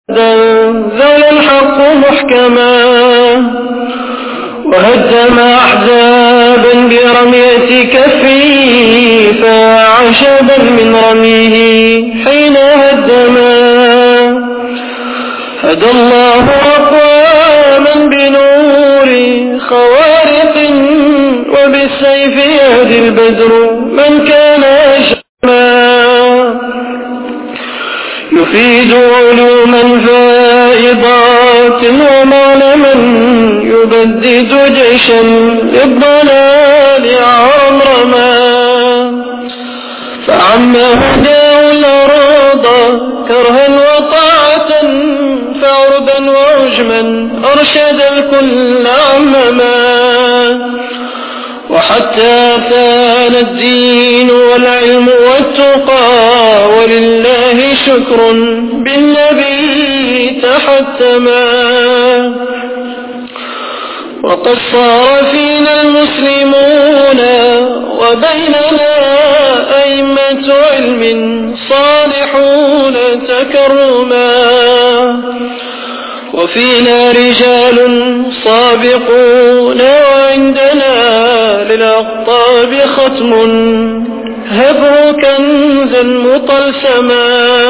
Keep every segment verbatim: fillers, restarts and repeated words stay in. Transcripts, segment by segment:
نزل الحق محكما وهدم أحزابا برمية كفه فعشبا من رميه حين هدما هدى الله أقواما بنور خوارق وبالسيف يهدي البدر من كان أشما يفيد علوما فائضات ومعلما يبدد جيشا للضلال عمرما فعم هداه الأراض كرها وطاعة فعربا وعجما أرشد الكل عمما وحتى ثان الدين والعلم والتقى ولله شكر بالنبي تحتما وقد صار فينا المسلمون وبيننا أئمة علم صالحون تكرما وفينا رجال صابقون وعندنا للأقطاب ختم هبه كنزا مطلسما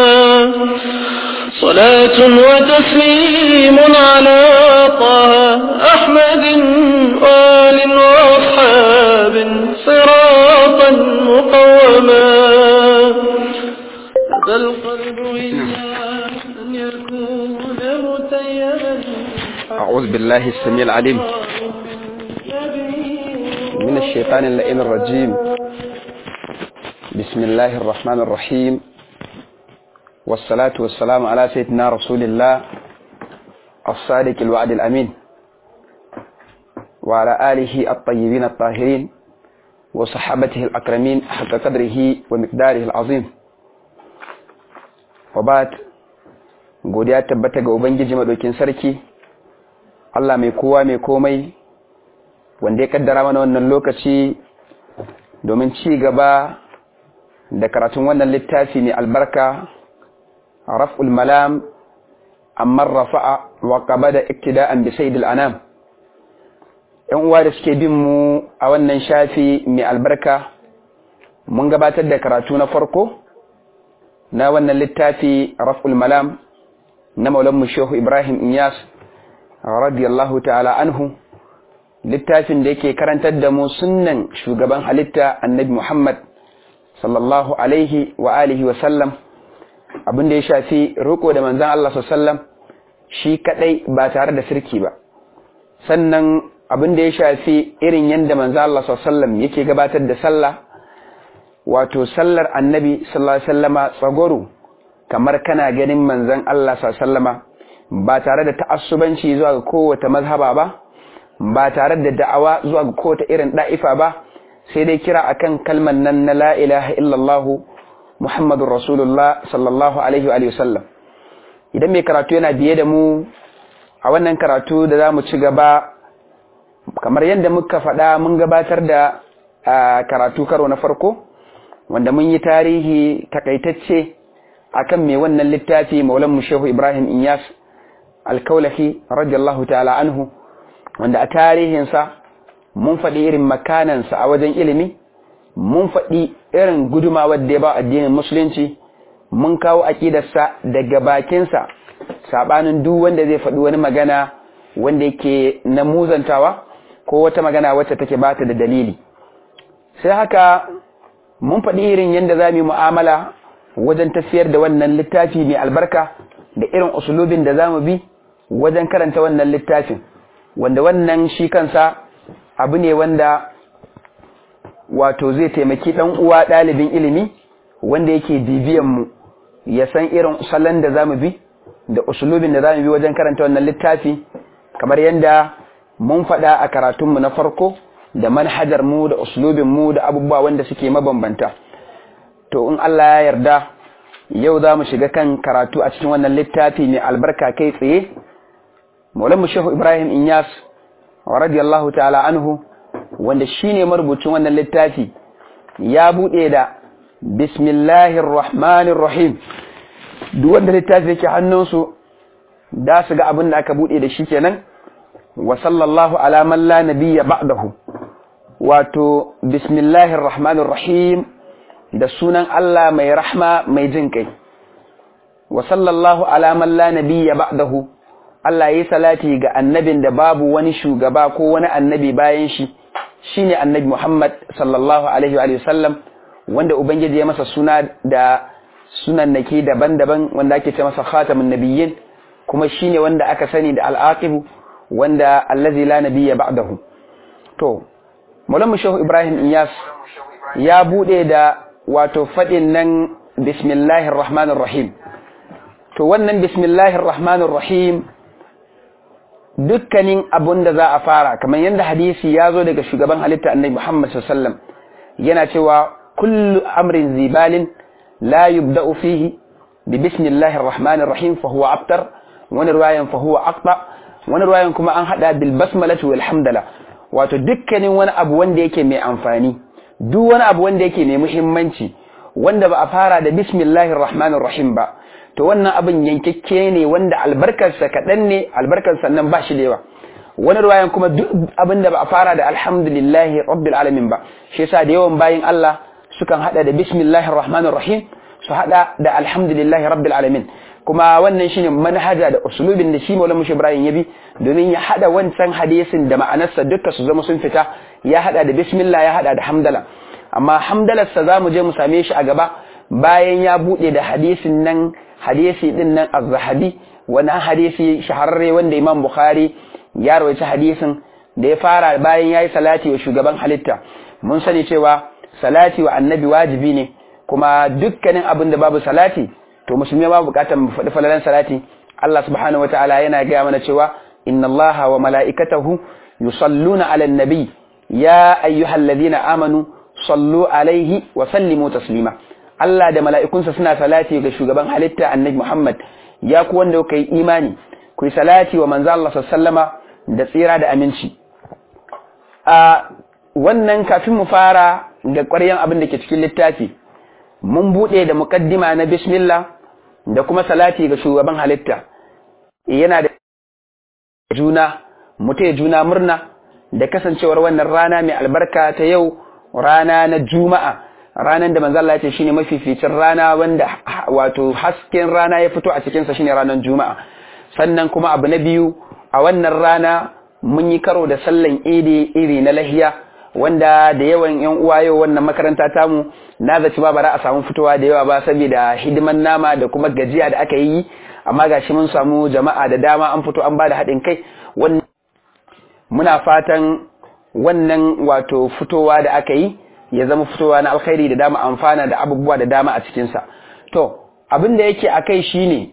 صلاة وتسليم على طه أحمد وآل وأصحاب صراطا مقوما هذا القلب إلا أن يكون متيما. أعوذ بالله السميع العليم من الشيطان اللئيم الرجيم. بسم الله الرحمن الرحيم والصلاة والسلام على سيدنا رسول الله الصادق الوعد الأمين وعلى آله الطيبين الطاهرين وصحابته الأكرمين حق قدره ومقداره العظيم. وبعد godiya tabbata ga ubangiji madaukin sarki Allah mai kowa mai komai wanda ya kaddara mana wannan lokaci domin ci gaba da karatun wannan littafi mai albarka raf'ul malam amma rafa'a wa qabada iktida'an bi sayyidil anam. yan uwa da suke bin mu a wannan shafi mai albarka mun gabatar da karatu na farko na wannan littafi raf'ul malam na maulan mu Shehu Ibrahim Inyas radiyallahu ta'ala anhu, littafin da yake karantar da mu sunnan shugaban halitta annabi Muhammad sallallahu alaihi wa alihi wa sallam, abin da ya shafi riko da manzon Allah sallallahu alaihi wa sallam shi kadai ba tare da sirki ba, sannan abin da ya shafi irin yanda manzon Allah sallallahu alaihi wa sallam yake gabatar da sallah, wato sallar annabi sallallahu alaihi wa sallama tsagoro kamar kana ganin manzon Allah sallallahu alaihi wasallama ba tare da ta'assubanci zuwa ga kowace mazhaba ba, ba tare da da'awa zuwa ga kowace irin da'ifa ba, sai dai kira akan kalman nan na la ilaha illallah muhammadur rasulullah sallallahu alaihi wa sallam. Idan mai karatu yana biye da mu a wannan karatu da zamu ci gaba, kamar yadda muka faɗa mun gabatar da karatu karo na farko wanda mun yi tarihi takaitacce akan mai wannan littafi maulan mu Shehu Ibrahim Inyas al-Kaulahi radiyallahu ta'ala anhu, wanda a tarihinsa mun faɗi irin makanansa a wajen ilimi, mun faɗi irin gudumawar da ya ba addinin musulunci, mun kawo aqidarsa daga bakinsa sabanin duk wanda zai faɗi wani magana wanda yake na muzantawa ko wata magana wacce take bata da dalili. Sai haka mun faɗi irin yanda zamu yi mu'amala wajen tafiyar da wannan littafi mai albarka da irin usulubin da zamu bi wajen karanta wannan littafin, wanda wannan shi kansa abu ne wanda wato zai taimaki dan uwa dalibin ilimi wanda yake bibiyan mu ya san irin salon da zamu bi da usulubin da zamu bi wajen karanta wannan littafi, kamar yanda mun faɗa a karatun mu na farko da manhajar mu da usulubin mu da abubuwa wanda suke mabambanta. To in Allah ya yarda yau za mu shiga kan karatu a cikin wannan littafi mai albarka kai tsaye. Maulan mu Shehu Ibrahim Inyas radiyallahu ta'ala anhu, wanda shine marubucin wannan littafi, ya bude da bismillahir rahmanir rahim. Duk wanda littafi yake hannunsu da su ga abin da aka bude da shi kenan wa sallallahu ala man la nabiyya ba'dahu wato bismillahir rahmanir rahim da sunan Allah mai rahma mai jin kai wa sallallahu ala man la nabiyya ba'dahu Allah yayi salati ga annabin da babu wani shugaba ko wani annabi bayan shi shine annabi Muhammad sallallahu alaihi wa sallam wanda ubangiji ya masa suna da sunan nake daban-daban wanda ake ce masa khatamun nabiyyin kuma shine wanda aka sani da al-aqib wanda allazi la nabiyya ba'dahu. To Maulana Shehu Ibrahim Iyas ya bude da wato fadin nan bismillahir rahmanir rahim. To wannan bismillahir rahmanir rahim dukkanin abun da za a fara kamar yadda hadisi ya zo daga shugaban halitta annabi Muhammad sallallahu alaihi wasallam yana cewa kullu amrin zibalin la yubda'u fihi bi bismillahir rahmanir rahim fa huwa abtar wani riwayan fa huwa aqta wani riwayan kuma an hada bil basmalati wal hamdala wato dukkanin wani abu wanda yake mai amfani duk wani abu wanda yake mai muhimmanci wanda ba a fara da bismillahir rahmanir rahim ba to wannan abin yankekke ne wanda albarkarsa kaɗan ne albarkarsa nan ba shi da yawa wani ruwayan kuma duk abin da ba a fara da alhamdulillahi rabbil alamin ba shi yasa da yawan bayin Allah sukan hada da bismillahir rahmanir rahim su hada da alhamdulillahi rabbil alamin kuma wannan shine manhaja da usulubin da shi Maulana Mushi Ibrahim yabi domin ya hada wancan hadisin da ma'anarsa duka su zama sun fita ya hada da bismillah ya hada da hamdala amma hamdalarsa zamu je mu same shi a gaba bayan ya bude da hadisin nan hadisi din nan az-zahabi wannan hadisi shahararre wanda Imam Bukhari ya rawaita hadisin da ya fara bayan yayi salati wa shugaban halitta mun sani cewa salati wa annabi wajibi ne kuma dukkanin abin da babu salati to musulmi ba bukatar mu faɗi falalan salati Allah subhanahu wataala yana ga mana cewa inna Allaha wa mala'ikatahu yusalluna 'alan nabi ya ayyuhalladhina amanu sallu alaihi wa sallimu taslima Allah da mala'ikunsa suna salati ga shugaban halitta annabi Muhammad ya ku wanda kuka yi imani ku yi salati wa manzo Allah sallama da tsira da aminci a wannan kafin mu fara da ƙwaryan abin da ke cikin littafi mun bude da muqaddima na bismillah da kuma salati ga shugaban halitta yana da juna mutai juna murna da kasancewar wannan rana mai albarka ta yau rana na juma'a ranan da manzo Allah ya ce shine mafificin rana wanda wato hasken rana ya fito a cikin sa shine ranan juma'a sannan kuma abu na biyu a wannan rana mun yi karo da sallan idi iri na lahiya wanda da yawan yan uwa yau wannan makaranta tamu na zaci ba bara a samu fitowa da yawa ba saboda hidiman nama da kuma gajiya da aka yi amma gashi mun samu jama'a da dama an fito an bada haɗin kai wannan muna fatan wannan wato fitowa da aka yi ya zama fitowa na alkhairi da dama amfana da abubuwa da dama a cikin sa to abin da yake akai shine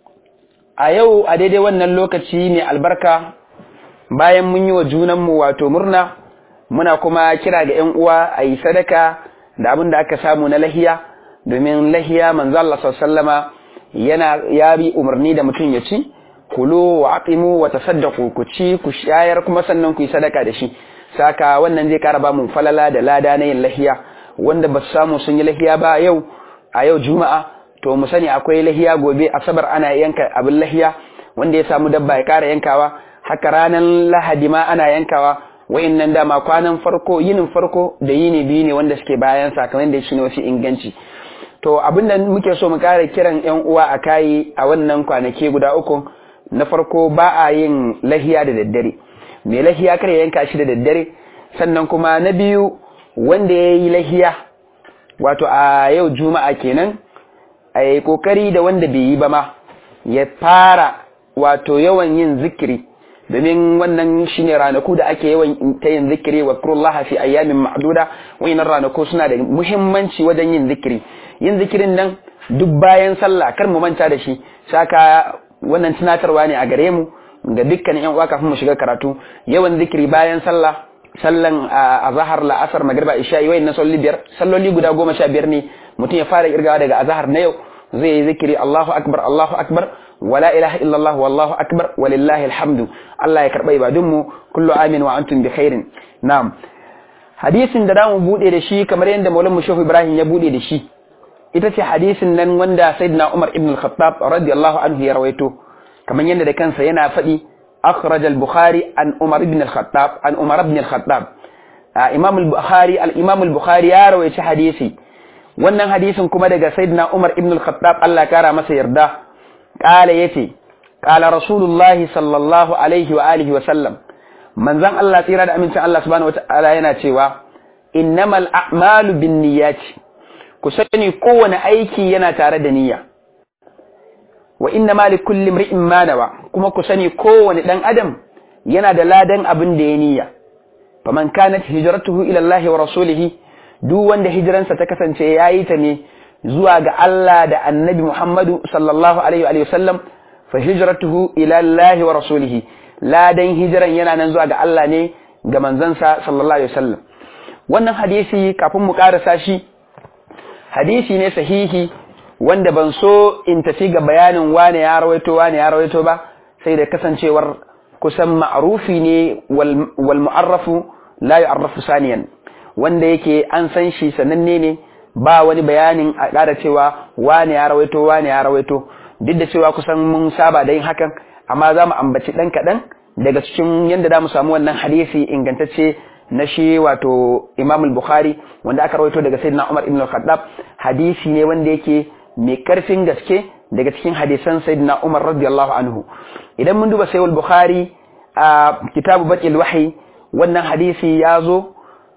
a yau a daidai wannan lokaci ne albarka bayan mun yi wa junan mu wato murna muna kuma kira ga ƴan uwa a yi sadaka da abin da aka samu na lahiya domin lahiya manzo Allah sallama yana ya bi umarni da mutum ya ci kulu wa aqimu wa tasaddaqu ku ci ku shayar kuma sannan ku yi sadaka da shi saka wannan zai kara ba mu falala da lada na yin lahiya wanda ba su samu sun yi lahiya ba yau a yau juma'a to mu sani akwai lahiya gobe asabar ana yanka abin lahiya wanda ya samu dabba ya kara yankawa haka ranan lahadi ma ana yankawa wayannan dama kwanan farko yinin farko da yini biyu ne wanda suke bayan sakamakon da shi ne wasu inganci to abinda muke so mu kare kiran ƴan uwa a kai a wannan kwanaki guda uku na farko ba a yin lahiya da daddare mai lahiya kar ya yanka shi da daddare sannan kuma na biyu wanda yayi lahiya wato a yau juma'a kenan ai kokari da wanda bai yi ba ma ya fara wato yawan yin zikiri domin wannan shine ranaku da ake yawan ta yin zikiri wa kurullaha fi ayyamin ma'duda wayannan ranaku suna da muhimmanci wajen yin zikiri yin zikirin nan duk bayan sallah kar mu manta da shi saka wannan tunatarwa ne a gare mu ga dukkan ƴan uwa kafin mu shiga karatu yawan zikiri bayan sallah sallan azhar la asar magriba isha wayannan salloli biyar salloli guda goma sha biyar ne mutum ya fara kirgawa daga azhar na yau zai yi zikiri Allahu akbar Allahu akbar wala ilaha illallah wallahu akbar walillahi alhamdu Allah ya karba ibadunmu kullu amin wa antum bi khairin na'am hadisin da zamu bude da shi kamar yadda Maulana Shehu Ibrahim ya bude da shi ita ce hadisin nan wanda Sayyidina Umar ibn al-Khattab radiyallahu anhu ya rawaito kaman yanda da kansa yana faɗi akhraj al-bukhari an umar ibn al-khattab an umar ibn al-khattab imam al-bukhari al-imam al-bukhari ya rawaita hadisi wannan hadisin kuma daga sayyidina umar ibn al-khattab Allah kara masa yarda qala yace qala rasulullahi sallallahu alaihi wa alihi wa sallam manzon Allah tsira da amincin Allah subhanahu wataala yana cewa innamal a'malu binniyati ku sani kowane aiki yana tare da niyya wa innama likulli imri'in ma nawa kuma ku sani kowane dan adam yana da ladan abin da ya niyya faman kanat hijratuhu ila Allah wa rasulihi duk wanda hijransa ta kasance yayi ta ne zuwa ga Allah da Annabi Muhammadu sallallahu alaihi wa sallam fa hijratuhu ila Allah wa rasulihi ladan hijran yana nan zuwa ga Allah ne ga manzansa sallallahu alaihi wa sallam wannan hadisi kafin mu karasa shi hadisi ne sahihi wanda ban so in tafi ga bayanin wane ya rawaito wane ya rawaito ba sai da kasancewar kusan ma'rufi ne wal mu'arrafu la yu'arrafu saniyan wanda yake an san shi sananne ne ba wani bayanin a ƙara cewa wane ya rawaito wane ya rawaito duk da cewa kusan mun saba da yin hakan amma za mu ambaci ɗan kaɗan daga cikin yadda za mu samu wannan hadisi ingantacce na shi wato Imam al-Bukhari wanda aka rawaito daga Sayyidina Umar ibn al-Khattab hadisi ne wanda yake mai karfin gaske daga cikin hadisan Sayyidina Umar radiyallahu anhu idan mun duba Sahih al-Bukhari a kitabu Bad'il Wahyi wannan hadisi ya zo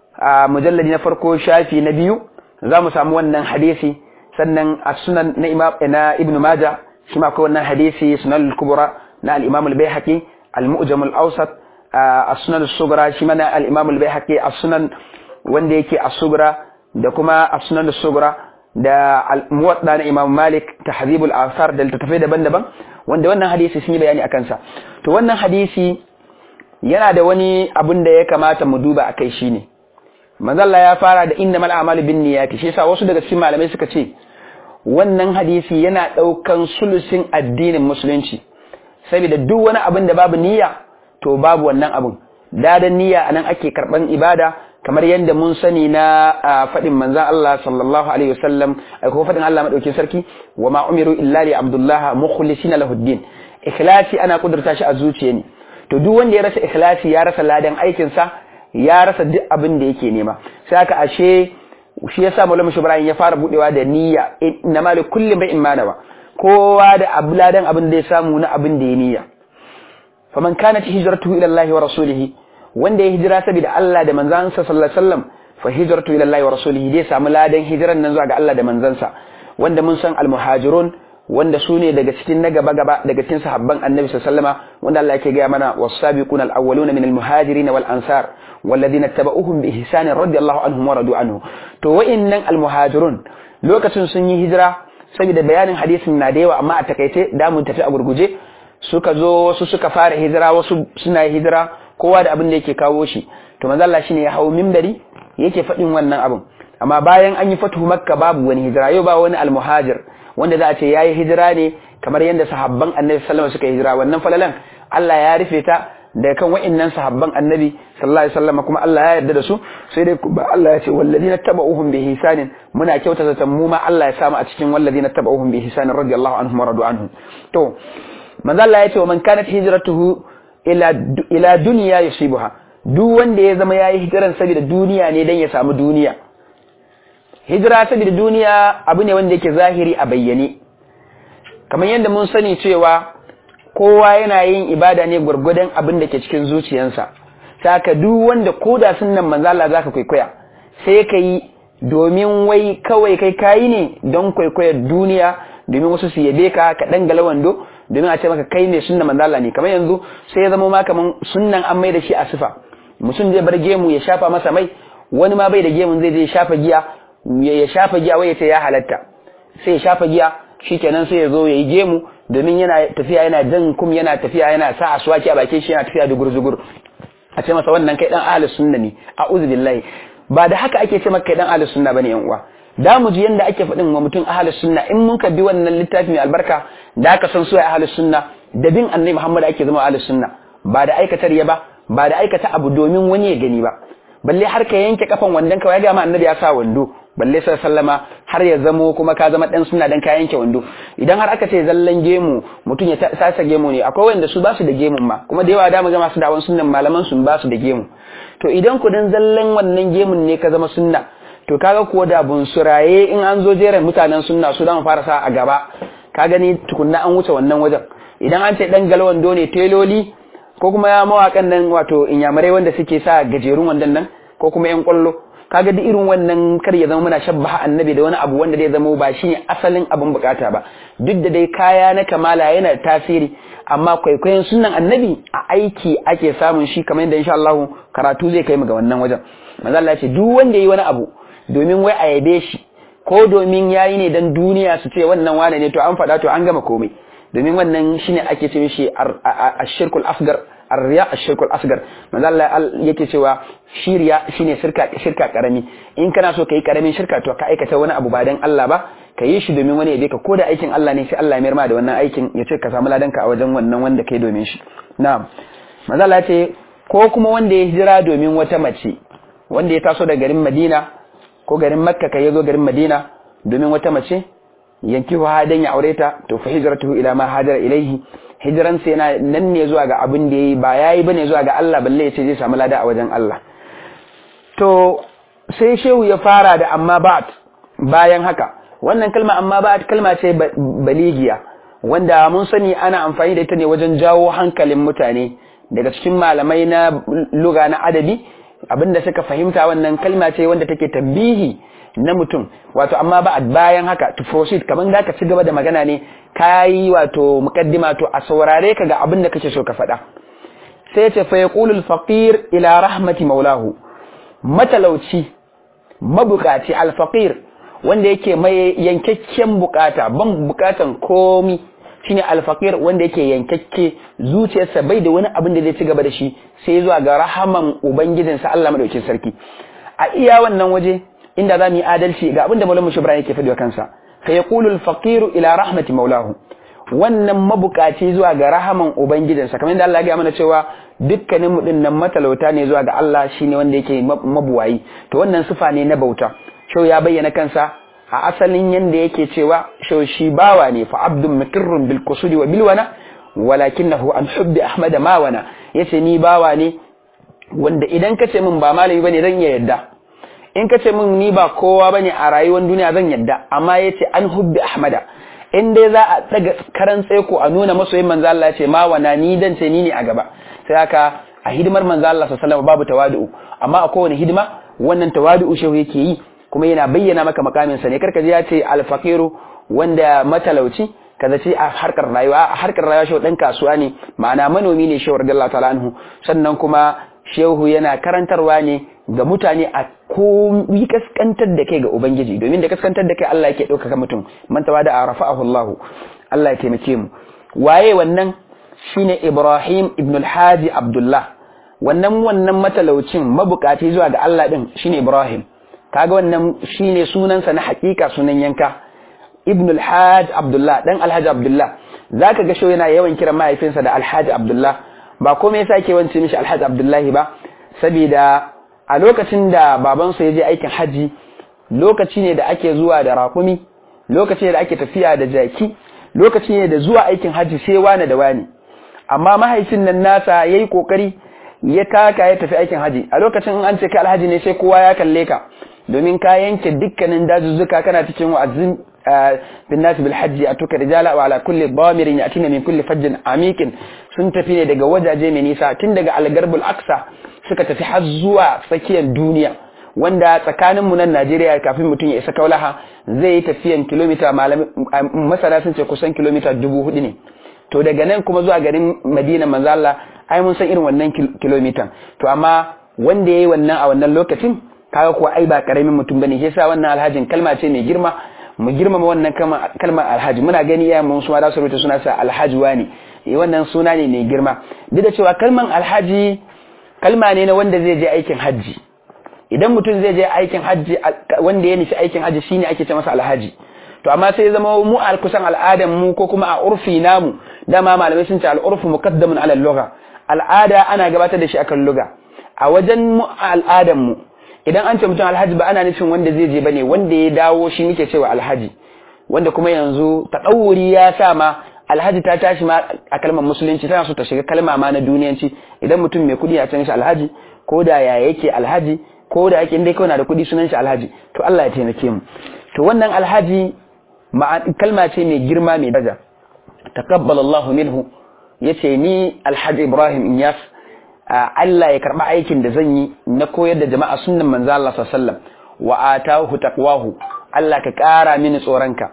a mujalladi na farko shafi na biyu za mu samu wannan hadisi sannan a sunan na Imam na Ibn Majah shi ma akwai wannan hadisi Sunan al-Kubra na al-Imam al-Baihaqi al-Mu'jam al-Awsat as-Sunan as-Sughra shi ma na al-Imam al-Baihaqi as-Sunan wanda yake as-Sughra da kuma as-Sunan as-Sughra da al-Muwatta na Imam Malik Tahdhib al-Athar da littattafai daban-daban wanda wannan hadisi sun yi bayani akan sa to wannan hadisi yana da wani abin da ya kamata mu duba akai shine manzo Allah ya fara da innamal a'malu binniyati shi yasa wasu daga cikin malamai suka ce wannan hadisi yana daukan sulusin addinin musulunci saboda duk wani abin da babu niyya to babu wannan abin dadan niyya anan ake karban ibada kamar yadda mun sani na fadin manzon Allah sallallahu alaihi wasallam ai ko fadin Allah madaukin sarki wama umiru illa li abdullah mukhlisina lahu ddin ikhlasi ana kudurta shi a zuciya ne to duk wanda ya rasa ikhlasi ya rasa ladan aikin sa ya rasa duk abin da yake nema sai aka ashe shi yasa Maulana Ibrahim ya fara budewa da niyya inna ma li kulli bai'in ma nawa kowa da abladan abin da ya samu na abin da ya niyya faman kanat hijratuhu ila Allah wa rasulihi wanda ya hijira saboda Allah da manzansa sallallahu alaihi wasallam fa hijratu ila Allah wa rasulihi dai samu ladan hijiran nan zuwa ga Allah da manzansa wanda mun san almuhajirun wanda su ne daga cikin na gaba gaba daga cikin sahabban annabi sallallahu alaihi wasallam wanda Allah yake ga mana was-sabiquna al-awwaluna min al-muhajirin wal ansar walladhina tabauhum bi ihsan radiyallahu anhum wa radu anhu to wa'innan al-muhajirun lokacin sun yi hijira saboda bayanin hadisin na da yawa amma a takaice da mun tafi a gurguje suka zo wasu suka fara hijira wasu suna hijira kowa da abin da yake kawo shi to manzo Allah shine ya hawo minbari yake fadin wannan abin amma bayan an yi fatu makka babu wani hijira yau ba wani al-muhajir wanda za a ce yayi hijira ne kamar yadda sahabban annabi sallallahu alaihi wasallam suka hijira wannan falalan Allah ya rufe ta da kan wa'annan sahabban annabi sallallahu alaihi wasallam kuma Allah ya yarda da su sai dai Allah ya ce walladina tabauhum bi ihsanin muna kyautata tammu ma Allah ya samu a cikin walladina tabauhum bi ihsanin radiyallahu anhum wa radu anhu to manzo Allah ya ce man kanat hijratuhu ila ila dunya yusibuha duk wanda ya zama yayi hijiran saboda duniya ne dan ya samu duniya hijira saboda duniya abu ne wanda yake zahiri a bayyane kamar yadda mun sani cewa kowa yana yin ibada ne gurgudan abin da ke cikin zuciyarsa saka duk wanda koda sunnan manzo Allah zaka kwaikwaya sai kai domin wai kawai kai kai ne don kwaikwayar duniya domin wasu su yabe ka ka dangala wando domin a ce maka kai ne sunnan manzo Allah ne kamar yanzu sai ya zama ma kaman sunnan an mai da shi a sifa mutum zai bar gemu ya shafa masa mai wani ma bai da gemun zai je shafa giya ya shafa giya wai ya ce ya halatta sai ya shafa giya shikenan sai ya zo yayi gemu domin yana tafiya yana jan kum yana tafiya yana sa aswaki a bakin shi yana tafiya da gurzugur a ce masa wannan kai dan ahlus sunna ne a'udhu billahi ba da haka ake ce maka kai dan ahlus sunna bane yan uwa da mu ji yanda ake fadin wa mutum ahlus sunna in mun ka bi wannan littafi mai albarka da aka san su ai ahlus sunna da bin annabi Muhammad ake zama ahlus sunna ba da aikatar ya ba ba da aikata abu domin wani ya gani ba balle har ka yanke kafan wandan ka ya ga ma annabi ya sa wando balle sai sallama har ya zamo kuma ka zama dan sunna dan ka yanke wando idan har aka ce zallan gemu mutun ya sasa gemu ne akwai wanda su ba su da gemun ma kuma da yawa da mu ga masu dawon sunnan malaman sun ba su da gemu to idan ku dan zallan wannan gemun ne ka zama sunna to kaga kuwa da bun suraye in an zo jeren mutanen sunna su dan fara sa a gaba ka gani tukunna an wuce wannan wajen idan an ce dan galwando ne teloli ko kuma ya mawakan nan wato inyamurai wanda suke sa gajerun wandan nan ko kuma yan kwallo kaga duk irin wannan kar ya zama muna shabbaha annabi da wani abu wanda zai zama ba shine asalin abin bukata ba duk da dai kaya na kamala yana tasiri amma kwaikwayon sunnan annabi a aiki ake samun shi kamar yadda insha Allah karatu zai kai mu ga wannan wajen manzo Allah ya ce duk wanda yayi wani abu domin wai a yabe shi ko domin yayi ne dan duniya su ce wannan wane ne to an faɗa to an gama komai domin wannan shine ake ce mishi ash-shirkul asghar ar-riya ash-shirkul asghar manzo Allah yake cewa shiriya shine shirka shirka karami in kana so kai karamin shirka to ka aikata wani abu ba dan Allah ba ka yi shi domin wani ya beka ko da aikin Allah ne sai Allah ya mayar da wannan aikin ya ce ka samu ladanka a wajen wannan wanda kai domin shi na'am manzo Allah ce ko kuma wanda ya hijira domin wata mace wanda ya taso daga garin Madina ko garin Makka kai yazo garin Madina domin wata mace yankihu hadan ya aureta to fa hijratuhu ila ma hajara ilaihi hijran sai yana nan ne zuwa ga abin da yayi ba yayi bane zuwa ga Allah balle ya ce zai samu lada a wajen Allah to sai shehu ya fara da amma ba'd bayan haka wannan kalma amma ba'd kalma ce baligiya wanda mun sani ana amfani da ita ne wajen jawo hankalin mutane daga cikin malamai na lugha na adabi abinda suka fahimta wannan kalma ce wanda take tambihi na mutum wato amma ba bayan haka to proceed kaman da ka ci gaba da magana ne kai wato mukaddima to a saurare ka ga abin da kake so ka faɗa sai ya ce fa yaqulu al-faqir ila rahmati maulahu matalauci mabukaci al-faqir wanda yake mai yankakken bukata ban bukatan komi shine al-faqir wanda yake yankakke zuciyarsa bai da wani abin da zai ci gaba da shi sai zuwa ga rahaman ubangijinsa Allah madaukakin sarki a iya wannan waje inda za mu yi adalci ga abinda Maulana Shibran yake fadi wa kansa fa yaqulu al-faqiru ila rahmati maulahu wannan mabukaci zuwa ga rahaman ubangijinsa kamar yadda Allah ya ga mana cewa dukkanin mu dinnan matalauta ne zuwa ga Allah shine wanda yake mabuwayi to wannan sifa ne na bauta shau ya bayyana kansa a asalin yanda yake cewa shau shi bawa ne fa abdun mutirrun bil qusudi wa bil wana walakinahu an hubbi ahmad ma wana yace ni bawa ne wanda idan kace min ba malami bane zan iya yadda in kace min ni ba kowa bane a rayuwar duniya zan yadda amma yace an hubbi ahmada in dai za a daga karan tseko a nuna masoyin manzo Allah yace ma wana ni dan ce ni ne a gaba sai haka a hidimar manzo Allah sallallahu alaihi wasallam babu tawadu amma a kowane hidima wannan tawadu shehu yake yi kuma yana bayyana maka makamin sa ne karka ji ya ce al-faqiru wanda matalauci kaza ce a harkar rayuwa a harkar rayuwa shehu dan kasuwa ne ma'ana manomi ne shehu radiyallahu ta'ala anhu sannan kuma shehu yana karantarwa ne ga mutane a komi kaskantar da kai ga ubangiji domin da kaskantar da kai Allah yake ɗaukaka mutum man tawada a rafa'ahu Allah Allah ya taimake mu waye wannan shine Ibrahim ibn al-Haji Abdullah wannan wannan matalaucin mabukaci zuwa ga Allah din shine Ibrahim kaga wannan shine sunansa na hakika sunan yanka ibn al-Haji Abdullah dan al-Haji Abdullah zaka ga shehu yana yawan kiran mahaifinsa da al-Haji Abdullah ba komai yasa yake wance mishi Alhaji Abdullahi ba saboda a lokacin da babansa ya je aikin haji lokaci ne da ake zuwa da rakumi lokaci ne da ake tafiya da jaki lokaci ne da zuwa aikin haji sai wani da wani amma mahaifin nan nasa yayi kokari ya taka ya tafi aikin haji a lokacin in an ce kai alhaji ne sai kowa ya kalle ka domin ka yanke dukkanin dazuzzuka kana cikin wa'azin bin nas bil hajji atuka rijala wa ala kulli damirin yatina min kulli fajjin amikin sun tafi ne daga wajaje mai nisa tun daga al-garbul aqsa suka tafi har zuwa tsakiyar duniya wanda tsakanin mu nan Najeriya kafin mutum ya isa Kaulaha zai yi tafiyan kilomita masana sun ce kusan kilomita dubu hudu ne to daga nan kuma zuwa garin Madina manzo Allah ai mun san irin wannan kilomitan to amma wanda yayi wannan a wannan lokacin kaga kuwa ai ba karamin mutum bane yasa wannan alhajin kalma ce mai girma mu girmama wannan kalmar alhaji muna gani yayin mun su ma da su rubuta suna sa alhaji wani wannan suna ne mai girma duk da cewa kalmar alhaji kalma ne na wanda zai je aikin haji idan mutum zai je aikin haji wanda ya nufi aikin haji shine ake ce masa alhaji to amma sai zama mu alkusan al'adan mu ko kuma a urfi namu dama malamai sun ce al'urfu muqaddamun ala al-lugha al'ada ana gabatar da shi akan lugha a wajen mu al'adan mu idan an ce mutum alhaji ba ana nufin wanda zai je bane, wanda ya dawo shi muke cewa alhaji, wanda kuma yanzu tadawuri ya sa ma alhaji ta tashi ma a kalmar musulunci, tana so ta shiga kalma ma na duniyanci. Idan mutum mai kudi a can shi alhaji, ko da ya yake alhaji, ko da yake indai kawai na da kudi sunan shi alhaji. To Allah ya taimake mu. To wannan alhaji kalma ce mai girma mai daraja. Taqabbalallahu minhu, yace ni Alhaji Ibrahim Inyas, Allah ya karba aikin da zan yi na koyar da jama'a sunnan manzo Allah sallallahu alaihi wasallam, wa atahu taqwahu, Allah ka kara mini tsoronka.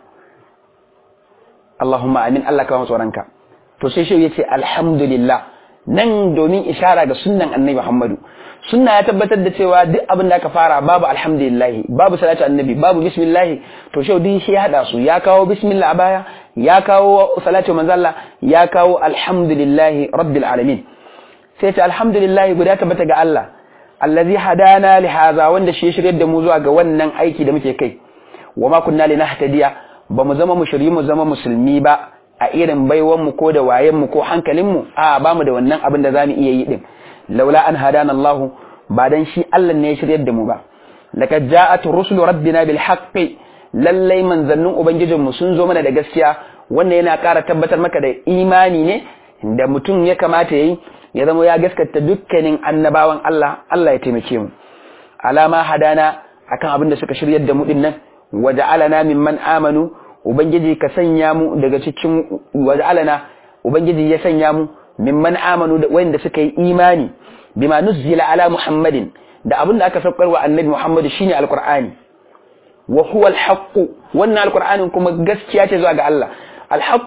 Allahumma amin, Allah ka ba mu tsoronka. To sai shi yace alhamdulillah, nan domin ishara ga sunnan Annabi Muhammadu. Sunna ya tabbatar da cewa duk abin da aka fara babu alhamdulillah, babu salatu annabi, babu bismillah, to shi duk shi ya hada su, ya kawo bismillah a baya, ya kawo salatu manzo Allah, ya kawo alhamdulillah rabbil alamin. Sai ta alhamdulillah guda tabbata ga Allah, allazi hadana li hadha, wanda shi ya shiryar da mu zuwa ga wannan aiki da muke kai. Wa ma kunna linahtadiya, ba mu zama mushriyi mu zama musulmi ba a irin baiwan mu ko da wayen mu ko hankalin mu, a ba mu da wannan abin da zamu iya yi din. Laula an hadana Allah, ba dan shi Allah ne ya shiryar da mu ba. Laqad ja'at rusulu rabbina bil haqqi, lallai manzannin ubangijin mu sun zo mana da gaskiya. Wannan yana ƙara tabbatar maka da imani ne da mutum ya kamata yayi, ya zama ya gaskata dukkanin annabawan Allah. Allah ya taimake mu. Alama hadana, akan abin da suka shiryar da mu din nan, waja'alana mimman amanu, ubangiji ka sanya mu daga cikin waja'alana, ubangiji ya sanya mu mimman amanu, da wanda suka yi imani bima nuzila ala Muhammadin, da abin da aka saukar wa annabi Muhammad shine alqur'ani. Wa huwa alhaq, wannan alqur'anin kuma gaskiya ce zuwa ga Allah. Alhaq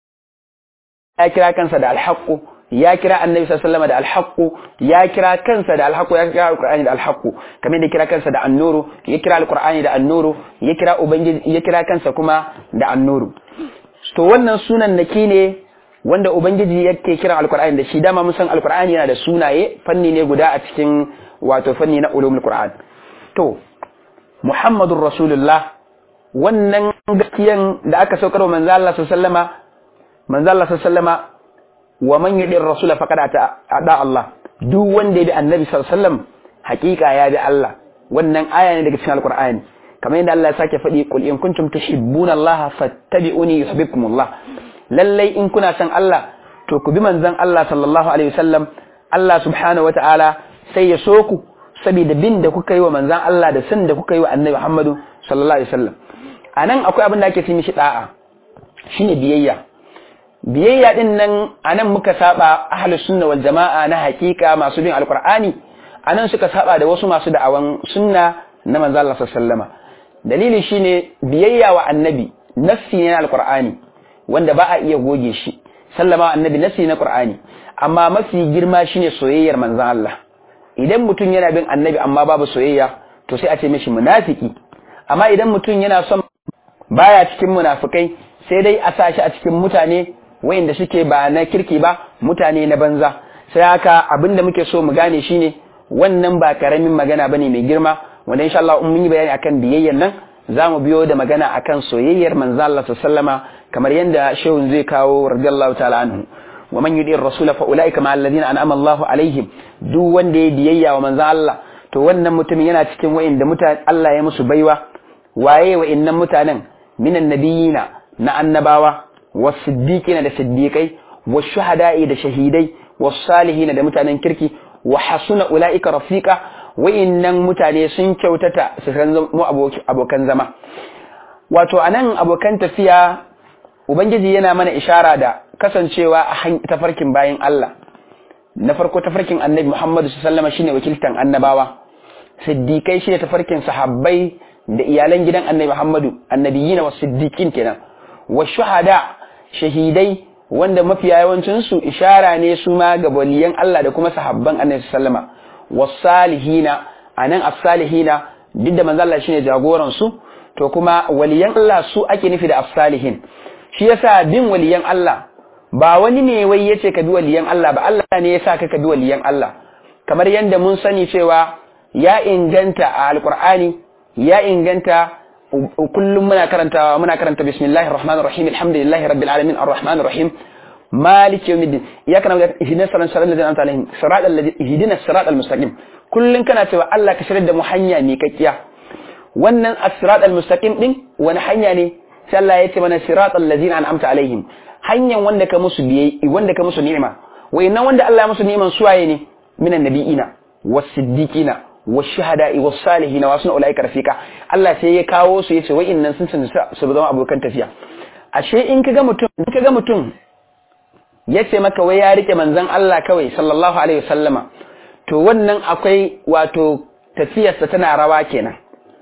ya kira kansa da alhaq, ya kira annabi sallallahu alaihi wasallam da alhaq, ya kira kansa da alhaq, ya kira alqur'ani da alhaq, kamar da kira kansa da annuru, ya kira alqur'ani da annuru, ya kira ubangiji, ya kira kansa kuma da annuru. To wannan sunan naki ne wanda ubangiji yake kira alqur'ani da shi. Dama mun san alqur'ani yana da sunaye, fanni ne guda a cikin wato fanni na ulumul qur'an. To Muhammadur Rasulullah, wannan gaskiyan da aka saukar wa manzo Allah sallallahu alaihi wasallama, manzo Allah sallallahu alaihi wasallama, wa man yudi ar-rasula faqad ata Allah, duk wanda ya bi annabi sallallahu alaihi wasallam hakika ya bi Allah. Wannan aya ne daga cikin alqur'ani, kamar yadda Allah ya sake faɗi, qul in kuntum tuhibbuna Allah fattabi'uni yuhibbukumullah. Lallai in kuna son Allah to ku bi manzon Allah sallallahu alaihi wasallam, Allah subhanahu wataala sai ya so ku saboda bin da kuka yi wa manzon Allah da san da kuka yi wa annabi Muhammadu sallallahu alaihi wasallam. Anan akwai abin da ake ce mishi da'a, shine biyayya. Biyayya din nan anan muka saba ahlus sunna wal jamaa na hakika masu bin alqur'ani, anan suka saba da wasu masu da'awan sunna na manzon Allah sallallahu alaihi wasallam. Dalili shine biyayya wa annabi nassi ne na alqur'ani wanda ba a iya goge shi, sallama annabi nasi na Qur'ani, amma mafi girma shine soyayyar manzon Allah. Idan mutum yana bin annabi amma babu soyayya, to sai a ce mishi munafiki. Amma idan mutum yana son, baya cikin munafikai, sai dai a sa shi a cikin mutane wayanda suke ba na kirki ba, mutane na banza. Sai haka abinda muke so mu gane shine wannan ba karamin magana bane mai girma, wanda insha Allah mun yi bayani akan biyayyan nan, zamu biyo da magana akan soyayyar manzon Allah sallallahu alaihi wasallama, kamar yanda shehun zai kawo radiyallahu ta'ala anhu. Wa man yudi ar-rasul fa ulaika ma alladhina an'ama Allahu alaihim, duk wanda ya biyayya wa manzon Allah to wannan mutumin yana cikin wa'inda mutane Allah ya musu baiwa. Waye wa'innan mutanen? Minan nabiyina, na annabawa, was-siddiqina da siddiqai, wash-shuhada'i da shahidai, was-salihina da mutanen kirki, wa hasuna ulaika rafiqa, wa'innan mutane sun kyautata su san mu abokan zama. Wato anan abokan tafiya, ubangiji yana mana ishara da kasancewa a tafarkin bayin Allah. Na farko tafarkin annabi Muhammad sallallahu alaihi wasallam shine wakiltan annabawa, siddiqai shine tafarkin sahabbai da iyalan gidan annabi Muhammadu, annabiyina was siddiqin kenan. Wa shuhada, shahidai wanda mafiya yawancin su ishara ne su ma ga waliyan Allah da kuma sahabban annabi sallallahu alaihi wasallam. Was salihina, anan as-salihina duk da manzo Allah shine jagoran su, to kuma waliyan Allah su ake nufi da as-salihin. Shi yasa bin waliyan Allah ba wani ne wai yace ka bi waliyan Allah ba, Allah ne yasa ka ka bi waliyan Allah. Kamar yanda mun sani cewa ya inganta a alqur'ani, ya inganta kullum muna karantawa, muna karanta bismillahir rahmanir rahim, alhamdulillahi rabbil alamin arrahmanir rahim. maliki yawmiddin iyyaka na'budu ihdinas siratal ladzina an'amta alaihim siratal ladzina ihdinas siratal mustaqim kullun kana cewa Allah ka shirye da mu hanya mai kakkiya wannan as-siratal mustaqim din wani hanya ne sai Allah ya ce mana siratal ladzina an'amta alaihim hanyar wanda ka musu biye wanda ka musu ni'ima wayannan wanda Allah ya musu ni'iman suwaye ne minan nabiyina was-siddiqina wash-shuhada'i was-salihina wa sunna ulaika rafiqa Allah sai ya kawo su yace wayannan sun san su zama abokan tafiya ashe in kaga mutum in kaga mutum yace maka wai ya rike manzon Allah kawai sallallahu alaihi wasallama to wannan akwai wato tafiyarsa tana rawa kenan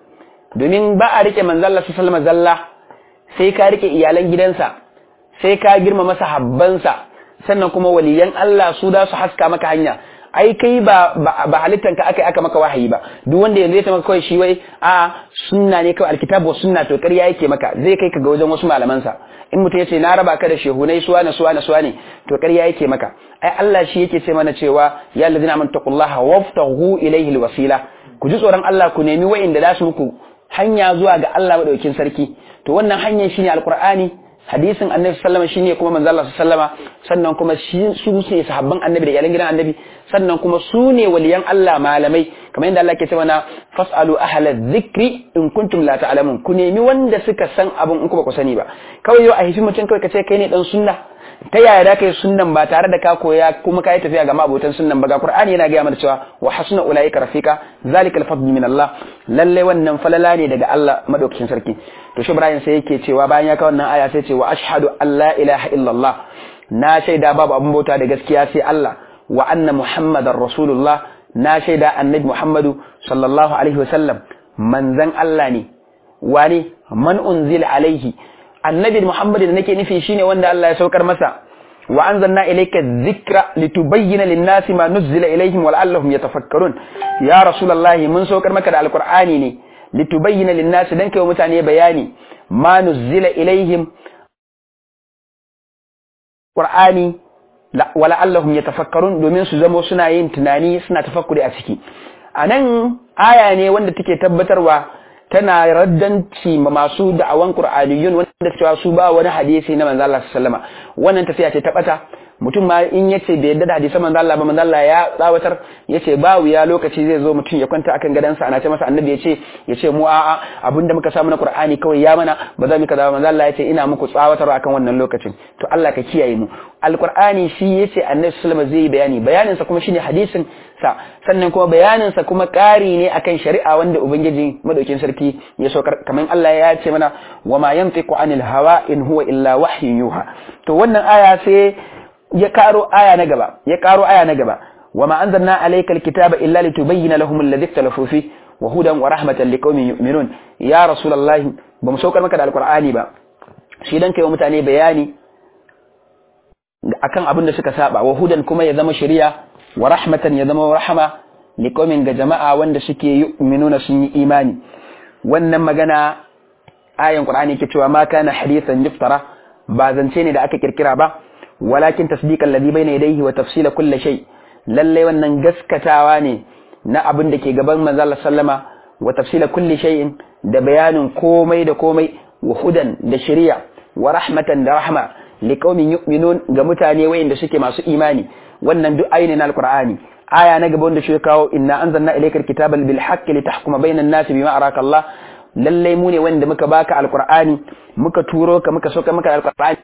domin ba a rike manzon Allah sallallahu alaihi wasallama zalla sai ka rike iyalan gidansa sai ka girmama sahabbansa sannan kuma waliyan Allah su da su haska maka hanya ai kai ba ba halittanka akai aka maka wahayi ba duk wanda yanzu ya ta maka kawai shi wai a sunna ne kawai alkitabu was sunna to ƙarya yake maka zai kai ka ga wajen wasu malaman sa in mutum yace na raba ka da shehunai suwa na suwa na suwa ne to ƙarya yake maka ai Allah shi yake ce mana cewa ya allazina amanu taqullaha waftahu ilayhi alwasila ku ji tsoron Allah ku nemi wa'inda za su muku hanya zuwa ga Allah madaukakin sarki to wannan hanyar shine alqur'ani hadisin annabi sallama shine kuma manzo Allah sallama sannan kuma su ne sahabban annabi da iyalan gidan annabi sannan kuma su ne waliyan Allah malamai kamar yadda Allah ke cewa na fasalu ahla dhikri in kuntum la ta'lamun ku nemi wanda suka san abun in kuma ku sani ba kawai yau a hifi mutum kawai kace kai ne dan sunna ta yaya da kai sunnan ba tare da ka koya kuma kai tafiya ga mabotan sunnan ba ga Qur'ani yana ga mana cewa wa hasuna ulaika rafika zalikal fadlu min Allah lalle wannan falala ne daga Allah madaukakin sarki to shi Ibrahim sai yake cewa bayan ya ka wannan aya sai ce wa ashhadu an la ilaha illallah na shaida babu abun bauta da gaskiya sai Allah wa anna muhammadar rasulullah na shaida annabi Muhammadu sallallahu alaihi wasallam manzan Allah ne wani man unzila alaihi annabi Muhammad da nake nufi shine wanda Allah ya saukar masa wa anzalna ilayka dhikra litubayyana lin-nasi ma nuzila ilayhim wa la'allahum yatafakkarun ya rasulullahi mun saukar maka da alqur'ani ne litubayyana lin-nasi dan kai mutane bayani ma nuzila ilayhim qur'ani wa la'allahum yatafakkarun domin su zama suna yin tunani suna tafakkuri a ciki anan aya ne wanda take tabbatarwa tana raddanci ma masu da'awan qur'aniyun wanda cewa su ba wani hadisi na manzo Allah sallallahu alaihi wasallam wannan tafiya ce ta bata mutum ma in yace bai yadda da hadisan manzo Allah ba manzo Allah ya tsawatar yace ba wuya lokaci zai zo mutum ya kwanta akan gadansa ana ce masa annabi yace yace mu a'a abinda muka samu na qur'ani kawai ya mana ba za mu kaza manzo Allah yace ina muku tsawatar akan wannan lokacin to Allah ka kiyaye mu alqur'ani shi yace annabi sallallahu alaihi wasallam zai bayani bayanin sa kuma shine hadisin sa sannan kuma bayanin sa kuma ƙari ne akan shari'a wanda ubangiji madaukin sarki ya saukar kamar Allah ya ce mana wama yantiqu anil hawa in huwa illa wahyun yuha to wannan aya sai ya karo aya na gaba ya karo aya na gaba wama anzalna alayka alkitaba illa litubayyana lahum alladhi ikhtalafu fi wa hudan wa rahmatan liqaumin yu'minun ya rasulullahi bamu saukar maka da alqur'ani ba shi dan kai wa mutane bayani akan abin da suka saba wa hudan kuma ya zama shari'a wa rahmatan ya zama rahama liqaumin ga jama'a wanda suke yu'minuna sun yi imani wannan magana ayan qur'ani ke cewa ma kana hadithan yuftara ba zance ne da aka kirkira ba walakin tasdiqan ladhi bayna yadayhi wa tafsila kulli shay lalle wannan gaskatawa ne na abin da ke gaban manzo Allah sallama wa tafsila kulli shay'in da bayanin komai da komai wa hudan da shari'a wa rahmatan da rahma liqaumin yu'minun ga mutane wayanda suke masu imani wannan duk ayi ne na alqur'ani aya na gaba wanda shi kawo inna anzalna ilaykal kitaba bil haqqi litahkuma bainan nasi bima araka Allah lalle mu ne wanda muka baka alqur'ani muka turo ka muka soka maka alqur'ani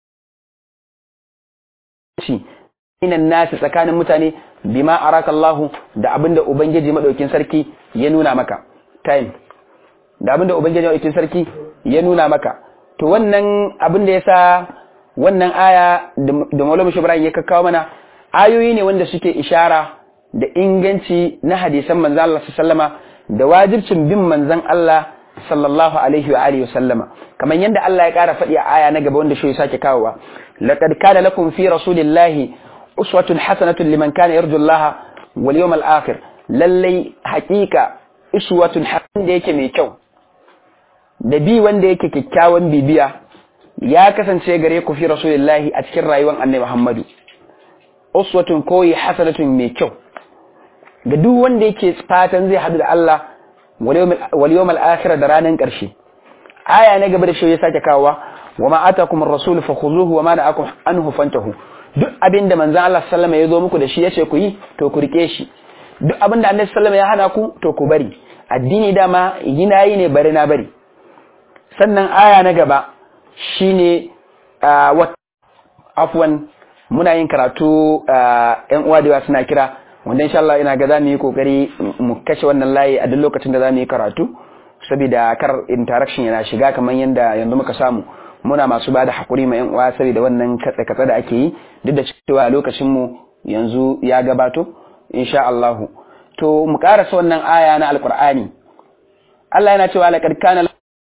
shi inan nasi tsakanin mutane bima araka Allah da abinda ubangiji madaukin sarki ya nuna maka time da abinda ubangiji madaukin sarki ya nuna maka to wannan abinda yasa wannan aya da Maulana Ibrahim ya kakkawo mana ayoyi ne wanda suke ishara da inganci na hadisan manzon Allah sallama da wajibcin bin manzon Allah sallallahu alaihi wa alihi wasallama kamar yanda Allah ya kara faɗi a aya na gaba wanda shi ya sake kawowa laqad kana lakum fi rasulillahi uswatun hasanatun liman kana yarju Allah wal yawmal akhir lalle haqiqa uswatun hasan da yake mai kyau da bi wanda yake kikkiawan bibiya ya kasance gare ku fi rasulillahi a cikin rayuwar annabi Muhammadu uswatun koyi hasanatun mai kyau ga duk wanda yake fatan zai hadu da Allah wal yawmal akhir da ranan karshe aya na gaba da shi ya sake kawowa wama atakum ar-rasul fakhuzuhu wama na'akum anhu fantahu. Duk abinda manzon Allah sallallahu alaihi wasallam ya zo muku da shi yace ku yi to ku rike shi, duk abinda Annabi sallallahu alaihi wasallam ya hana ku to ku bari. Addini dama yina yi ne bari na bari. Sannan aya na gaba shine wa afwan muna yin karatu ƴan uwa da suna kira, wanda insha Allah ina ga zamu yi kokari mu kashe wannan layi a duk lokacin da zamu yi karatu saboda kar interaction yana shiga kamar yanda yanzu muka samu. Muna masu bada hakuri ma ƴan uwa saboda wannan katse katse da ake yi, duk da cewa lokacin mu yanzu ya gabato insha Allah. To mu karasa wannan aya na alqur'ani. Allah yana cewa laqad kana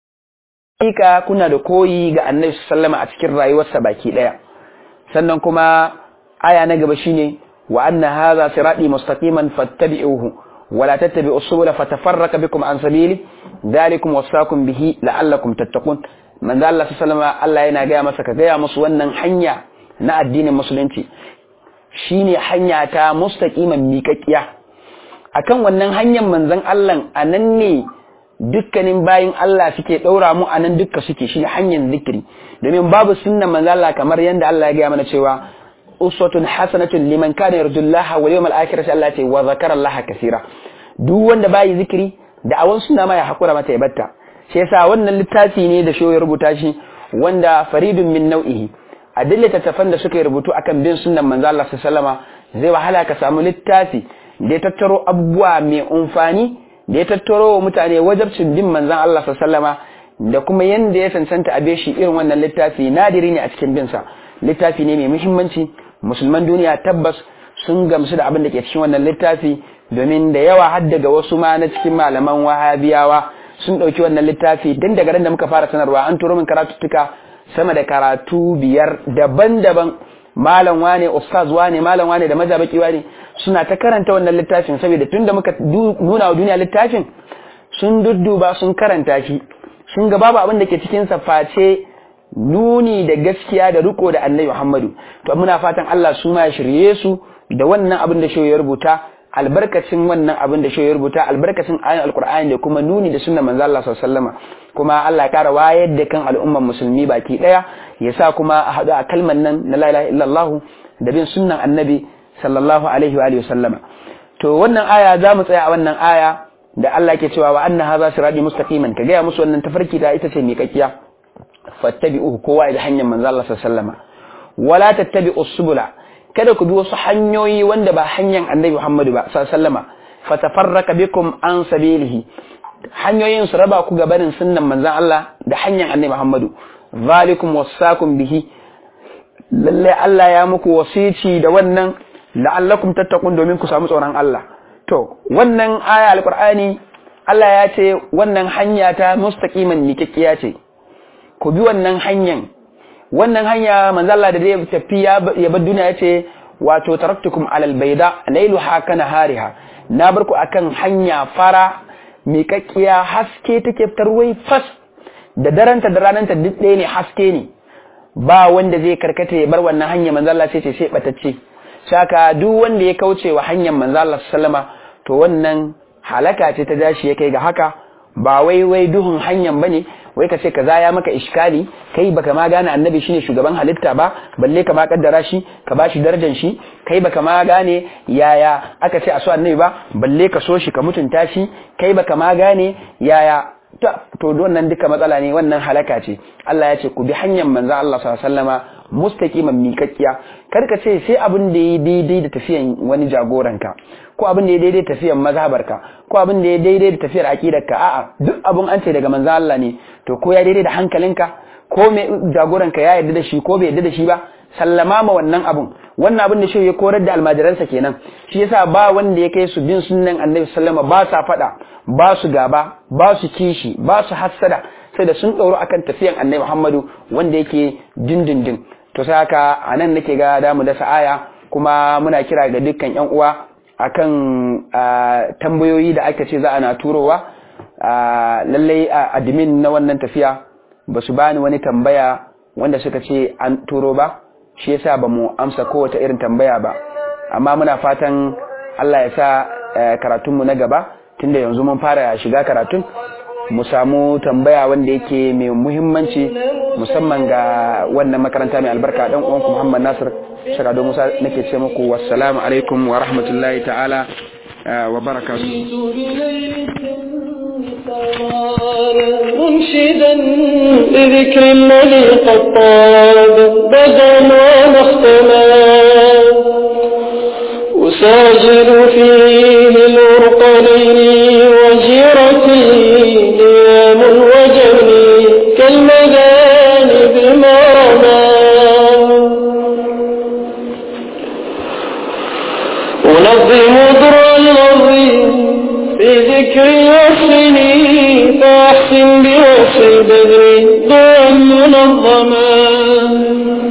laka kuna da koyi ga Annabi sallallahu alaihi wasallam a cikin rayuwarsa baki daya. Sannan kuma aya na gaba shine wa anna hadha sirati mustaqiman fattabi'uhu wa la tattabi'us subula fatafarraqa bikum an sabili dhalikum wasaqakum bihi la'allakum tattaqun. Manzo Allah sallallahu alaihi wasallam Allah yana ga masa ka ga musu wannan hanya na addinin musulunci shine hanya ta mustaqiman miƙaƙiya. Akan wannan hanyar manzon Allah anan ne dukkanin bayin Allah suke daura mu anan dukka suke shi hanyar zikiri, domin babu sunnan manzo Allah kamar yanda Allah ya ga mana cewa uswatun hasanatun liman kana yarjullaha wal yawmal akhir, Allah ya ce wa zakara Allah kaseera. Duk wanda bayi zikiri da awan sunna ma ya hakura mata ya batta. Shi yasa wannan littafi ne da shoyi rubuta shi wanda faridun min nau'ihi. Adillata tafan da suka rubutu akan bin sunnan manzo Allah sallallahu alaihi wasallam zai wahala ka samu littafi da ya tattaro abubuwa mai amfani, da ya tattaro wa mutane wajabcin bin manzan Allah sallama da kuma yanda ya cancanta abe shi irin wannan littafi nadiri ne a cikin binsa. Littafi ne mai muhimmanci, musulman duniya tabbas sun gamsu da abin da ke cikin wannan littafi, domin da yawa har daga wasu ma na cikin malaman wahabiyawa sun ɗauki wannan littafi. Dan daga ran da muka fara sanarwa an turo min karatuttuka sama da karatu biyar daban-daban, malam wane ustaz wane malam wane da majabaki wane suna ta karanta wannan littafin, saboda tunda muka nuna wa duniya littafin sun dudduba sun karanta shi, sun ga babu abin da ke cikin sa face nuni da gaskiya da riko da Annabi Muhammadu. To muna fatan Allah su ma ya shirye su da wannan abin da shi ya rubuta, albarkacin wannan abin da shi ya rubuta, albarkacin ayoyin alqur'ani da kuma nuni da sunnar manzo Allah sallallahu alaihi wasallam. Kuma Allah ya kara wayar da kan al'ummar musulmi baki daya, ya sa kuma a hadu a kalmar nan na la ilaha illallah da bin sunnan Annabi sallallahu alaihi wa alihi wasallama. To wannan aya za mu tsaya a wannan aya da Allah ke cewa wa anna hadha sirati mustaqiman, ka ga musu wannan tafarki ta ita ce miƙaƙiya, fattabi'uhu kowa da hanyar manzo Allah sallallahu alaihi wasallama, wala tattabi'us subula, kada ku bi wasu hanyoyi wanda ba hanyar Annabi Muhammadu ba sallallahu alaihi wasallama, fatafarraka bikum an sabilihi, hanyoyin su raba ku gabanin sunnan manzon Allah da hanyar Annabi Muhammadu. Zalikum wasaqum bihi, lalle Allah ya muku wasici da wannan la'allakum tattaqun, domin ku samu tsoron Allah. To wannan aya alqur'ani Allah ya ce wannan hanya ta mustaqiman miƙaƙiya ce, ku bi wannan hanyar. Wannan hanya manzo Allah da zai tafi ya bar duniya ya ce wato taraktukum alal bayda layluha kana hariha, na bar ku akan hanya fara miƙaƙiya, haske take tarwai fas, da daranta da rananta duk ɗaya ne, haske ne, ba wanda zai karkata ya bar wannan hanya. Manzo Allah sai ce sai batacce. Saka duk wanda ya kauce wa hanyar manzo Allah sallama to wannan halaka ce ta dashi ya kai ga haka, ba wai wai duhun hanyar bane, wai ka ce kaza ya maka iskali, kai baka ma gane Annabi shine shugaban halitta ba, balle ka ma kaddara shi ka bashi darajar shi, kai baka ma gane yaya aka ce a so Annabi ba, balle ka so shi ka mutunta shi, kai baka ma gane yaya to wannan duka matsala ne, wannan halaka ce. Allah ya ce ku bi hanyar manzo Allah sallallahu alaihi wasallama mustaqiman miƙaƙiya, kar ka ce sai abin da ya daidai da tafiyan wani jagoranka, ko abin da ya daidai da tafiyan mazhabarka, ko abin da ya daidai da tafiyar aqidarka. A'a, duk abun an ce daga manzo Allah ne, to ko ya daidai da hankalinka, ko me jagoranka ya yarda da shi ko bai yarda da shi ba, sallama ma wannan abun. Wannan abin da shi ya korar da almajiransa kenan. Shi yasa ba wanda ya kai su bin sunnan Annabi sallama, ba sa fada, ba su gaba, ba su kishi, ba su hassada, sai da sun tsoro akan tafiyan Annabi Muhammadu wanda yake dindindin. To sai haka anan nake ga da mu dasa aya, kuma muna kira ga dukkan ƴan uwa akan tambayoyi da aka ce za ana turowa. Lallai admin na wannan tafiya ba su bani wani tambaya wanda suka ce an turo ba, shi yasa ba mu amsa kowace irin tambaya ba, amma muna fatan Allah ya sa karatunmu na gaba, tunda yanzu mun fara shiga karatun, mu samu tambaya wanda yake mai muhimmanci musamman ga wannan makaranta mai albarka dan uwanku Muhammad Nasir Shagado Musa nake ce muku wassalamu alaikum wa rahmatullahi ta'ala wa barakatuh منشدا لذكر الذي قد طاب بدءا ومختما أساجل فيه الورقلين وجيرتي نيام وجني كالمداني بمرما أنظم در النظيم في ذكر وصلي فأحسن بوصل بدري ضوءا منظما